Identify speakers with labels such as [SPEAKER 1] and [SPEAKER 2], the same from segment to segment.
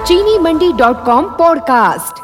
[SPEAKER 1] चीनी मंडी.com पॉडकास्ट।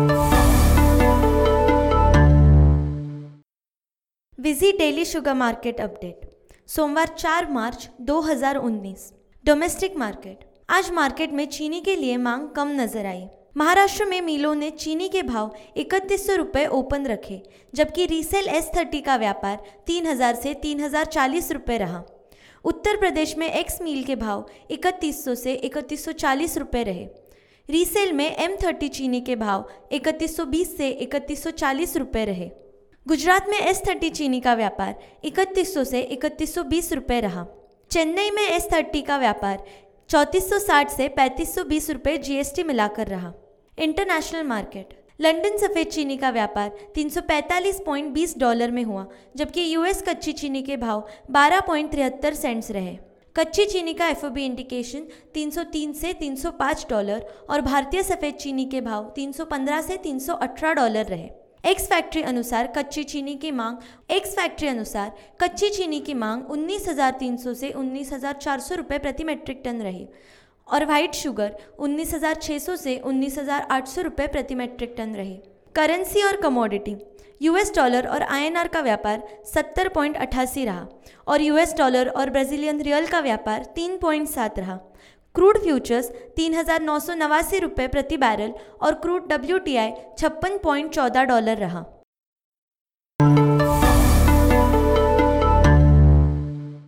[SPEAKER 2] विजी डेली शुगर मार्केट अपडेट, सोमवार 4 मार्च 2019। Domestic market. आज मार्केट में चीनी के लिए मांग कम नजर आई। महाराष्ट्र में मिलों ने चीनी के भाव 3100 रुपये ओपन रखे, जबकि रीसेल S30 का व्यापार 3000 से 3040 रुपये रहा। उत्तर प्रदेश में एक्स मील के भाव 3100 से 3140 रुपये रहे। रीसेल में M30 चीनी के भाव 3120 से 3140 रुपये रहे। गुजरात में S30 चीनी का व्यापार 3100 से 3120 रुपये रहा। चेन्नई में S30 का व्यापार 3460 से 3520 रुपये GST मिलाकर रहा। International market. लंदन सफ़ेद चीनी का व्यापार $345.20 में हुआ, जबकि US कच्ची चीनी के भाव 12.73 सेंट्स रहे। कच्ची चीनी का FOB इंडिकेशन $303 से $305 और भारतीय सफ़ेद चीनी के भाव $315 से $318 रहे। एक्स फैक्ट्री अनुसार कच्ची चीनी की मांग 19,300 से 19,400 रुपये प्रति मेट्रिक टन रही और व्हाइट शुगर 19,600 से 19,800 रुपये प्रति मेट्रिक टन रही। करेंसी और कमोडिटी। US डॉलर और INR का व्यापार 70.88 रहा और US डॉलर और ब्राज़ीलियन रियल का व्यापार 3.7 रहा। क्रूड फ्यूचर्स 3,989 रुपये प्रति बैरल और क्रूड WTI $56.14 रहा।